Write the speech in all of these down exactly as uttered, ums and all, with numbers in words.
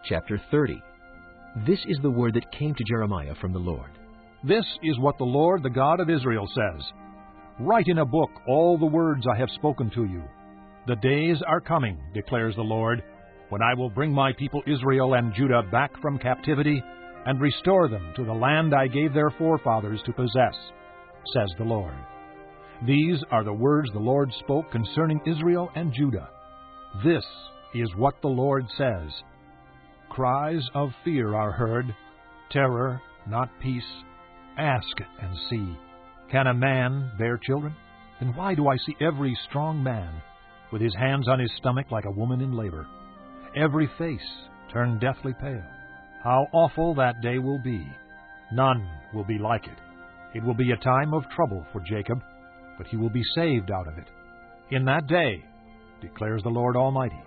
Chapter thirty. This is the word that came to Jeremiah from the Lord. This is what the Lord, the God of Israel, says. Write in a book all the words I have spoken to you. The days are coming, declares the Lord, when I will bring my people Israel and Judah back from captivity and restore them to the land I gave their forefathers to possess, says the Lord. These are the words the Lord spoke concerning Israel and Judah. This is what the Lord says. Cries of fear are heard, terror, not peace. Ask and see. Can a man bear children? Then why do I see every strong man with his hands on his stomach like a woman in labor? Every face turned deathly pale. How awful that day will be! None will be like it. It will be a time of trouble for Jacob, but he will be saved out of it. In that day, declares the Lord Almighty,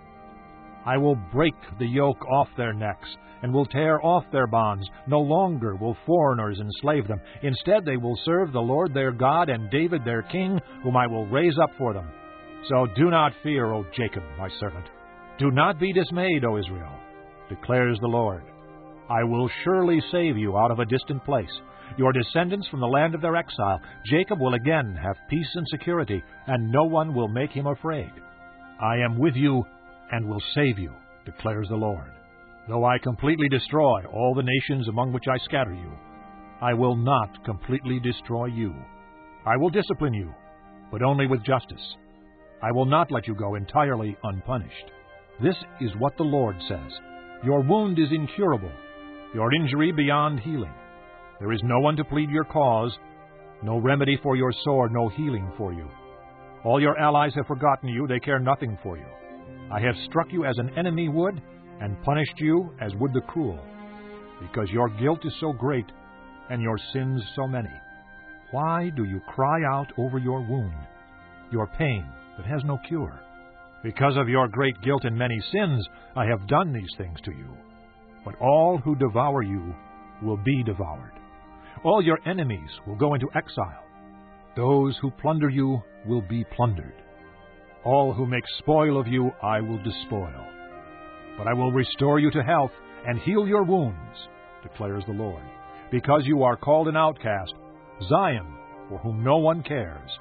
I will break the yoke off their necks, and will tear off their bonds. No longer will foreigners enslave them. Instead they will serve the Lord their God and David their king, whom I will raise up for them. So do not fear, O Jacob, my servant. Do not be dismayed, O Israel, declares the Lord. I will surely save you out of a distant place, your descendants from the land of their exile. Jacob will again have peace and security, and no one will make him afraid. I am with you and will save you, declares the Lord. Though I completely destroy all the nations among which I scatter you, I will not completely destroy you. I will discipline you, but only with justice. I will not let you go entirely unpunished. This is what the Lord says. Your wound is incurable, your injury beyond healing. There is no one to plead your cause, no remedy for your sore, no healing for you. All your allies have forgotten you, they care nothing for you. I have struck you as an enemy would, and punished you as would the cruel, because your guilt is so great, and your sins so many. Why do you cry out over your wound, your pain that has no cure? Because of your great guilt and many sins, I have done these things to you. But all who devour you will be devoured. All your enemies will go into exile. Those who plunder you will be plundered. All who make spoil of you I will despoil. But I will restore you to health and heal your wounds, declares the Lord, because you are called an outcast, Zion, for whom no one cares.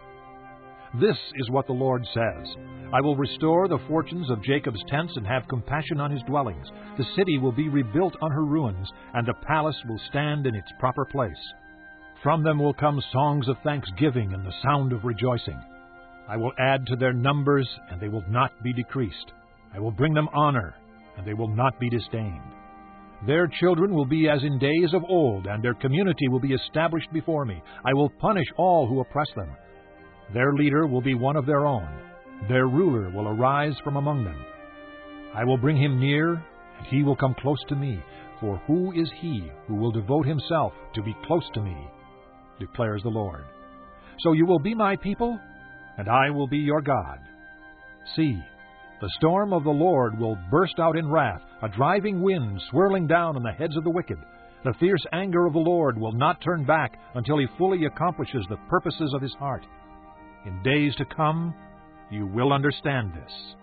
This is what the Lord says. I will restore the fortunes of Jacob's tents and have compassion on his dwellings. The city will be rebuilt on her ruins, and the palace will stand in its proper place. From them will come songs of thanksgiving and the sound of rejoicing. I will add to their numbers, and they will not be decreased. I will bring them honor, and they will not be disdained. Their children will be as in days of old, and their community will be established before me. I will punish all who oppress them. Their leader will be one of their own. Their ruler will arise from among them. I will bring him near, and he will come close to me. For who is he who will devote himself to be close to me, declares the Lord. So you will be my people, and I will be your God. See, the storm of the Lord will burst out in wrath, a driving wind swirling down on the heads of the wicked. The fierce anger of the Lord will not turn back until he fully accomplishes the purposes of his heart. In days to come, you will understand this.